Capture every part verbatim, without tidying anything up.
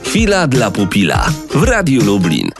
Chwila dla pupila w Radiu Lublin.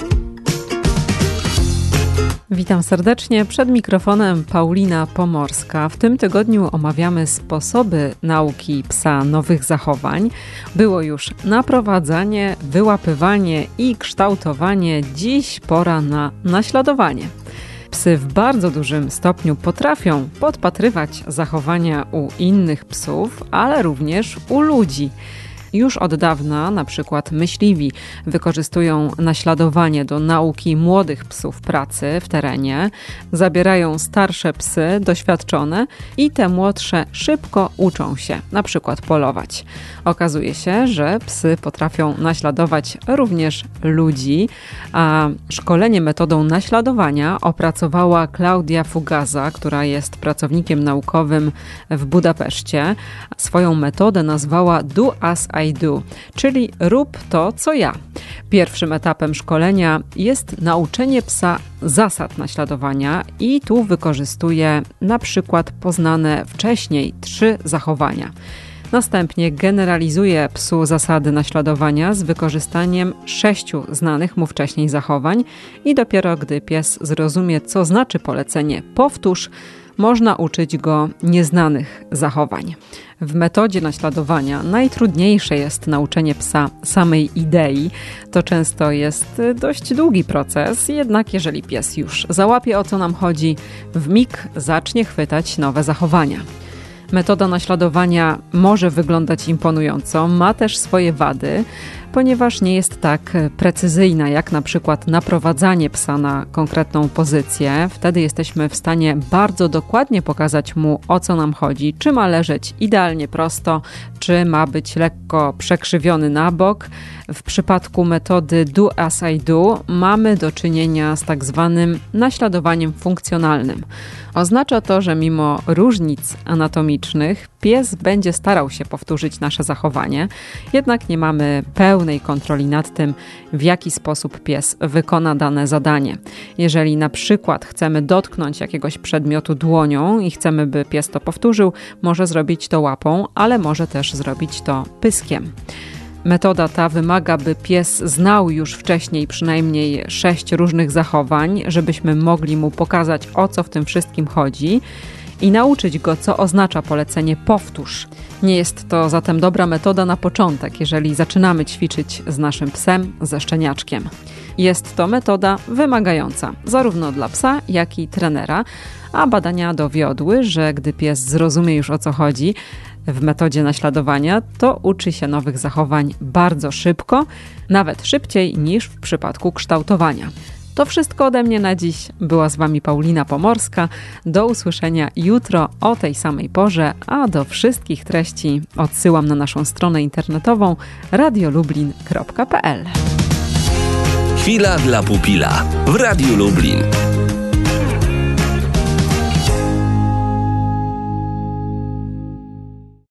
Witam serdecznie, przed mikrofonem Paulina Pomorska. W tym tygodniu omawiamy sposoby nauki psa nowych zachowań. Było już naprowadzanie, wyłapywanie i kształtowanie. Dziś pora na naśladowanie. Psy w bardzo dużym stopniu potrafią podpatrywać zachowania u innych psów, ale również u ludzi. Już od dawna na przykład myśliwi wykorzystują naśladowanie do nauki młodych psów pracy w terenie, zabierają starsze psy, doświadczone i te młodsze szybko uczą się na przykład polować. Okazuje się, że psy potrafią naśladować również ludzi, a szkolenie metodą naśladowania opracowała Klaudia Fugaza, która jest pracownikiem naukowym w Budapeszcie. Swoją metodę nazwała Do As I Do, czyli rób to, co ja. Pierwszym etapem szkolenia jest nauczenie psa zasad naśladowania i tu wykorzystuje na przykład poznane wcześniej trzy zachowania. Następnie generalizuje psu zasady naśladowania z wykorzystaniem sześciu znanych mu wcześniej zachowań i dopiero gdy pies zrozumie, co znaczy polecenie powtórz, można uczyć go nieznanych zachowań. W metodzie naśladowania najtrudniejsze jest nauczenie psa samej idei. To często jest dość długi proces, jednak jeżeli pies już załapie, o co nam chodzi, w mig zacznie chwytać nowe zachowania. Metoda naśladowania może wyglądać imponująco, ma też swoje wady, ponieważ nie jest tak precyzyjna jak na przykład naprowadzanie psa na konkretną pozycję. Wtedy jesteśmy w stanie bardzo dokładnie pokazać mu, o co nam chodzi, czy ma leżeć idealnie prosto, czy ma być lekko przekrzywiony na bok. W przypadku metody Do As I Do mamy do czynienia z tak zwanym naśladowaniem funkcjonalnym. Oznacza to, że mimo różnic anatomicznych pies będzie starał się powtórzyć nasze zachowanie, jednak nie mamy pełnej kontroli nad tym, w jaki sposób pies wykona dane zadanie. Jeżeli na przykład chcemy dotknąć jakiegoś przedmiotu dłonią i chcemy, by pies to powtórzył, może zrobić to łapą, ale może też zrobić to pyskiem. Metoda ta wymaga, by pies znał już wcześniej przynajmniej sześć różnych zachowań, żebyśmy mogli mu pokazać, o co w tym wszystkim chodzi i nauczyć go, co oznacza polecenie powtórz. Nie jest to zatem dobra metoda na początek, jeżeli zaczynamy ćwiczyć z naszym psem, ze szczeniaczkiem. Jest to metoda wymagająca, zarówno dla psa, jak i trenera, a badania dowiodły, że gdy pies zrozumie już, o co chodzi w metodzie naśladowania, to uczy się nowych zachowań bardzo szybko, nawet szybciej niż w przypadku kształtowania. To wszystko ode mnie na dziś. Była z Wami Paulina Pomorska. Do usłyszenia jutro o tej samej porze, a do wszystkich treści odsyłam na naszą stronę internetową radio lublin kropka p l. Chwila dla pupila w Radiu Lublin.